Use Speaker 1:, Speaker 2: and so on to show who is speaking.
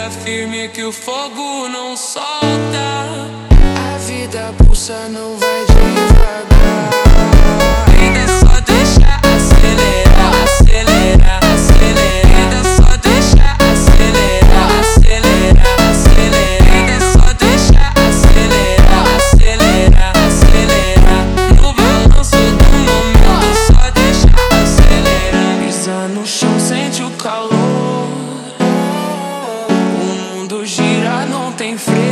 Speaker 1: Segura firme que o fogo não solta. A vida pulsa, não vai devagar. Ainda só deixa acelerar, acelerar, acelerar. Ainda só deixa acelerar, acelerar, acelerar. Ainda só deixa acelerar, acelerar, acelerar. No balanço do momento, só deixa acelerar. Pisa no chão, sente o calor. O mundo gira, não tem freio.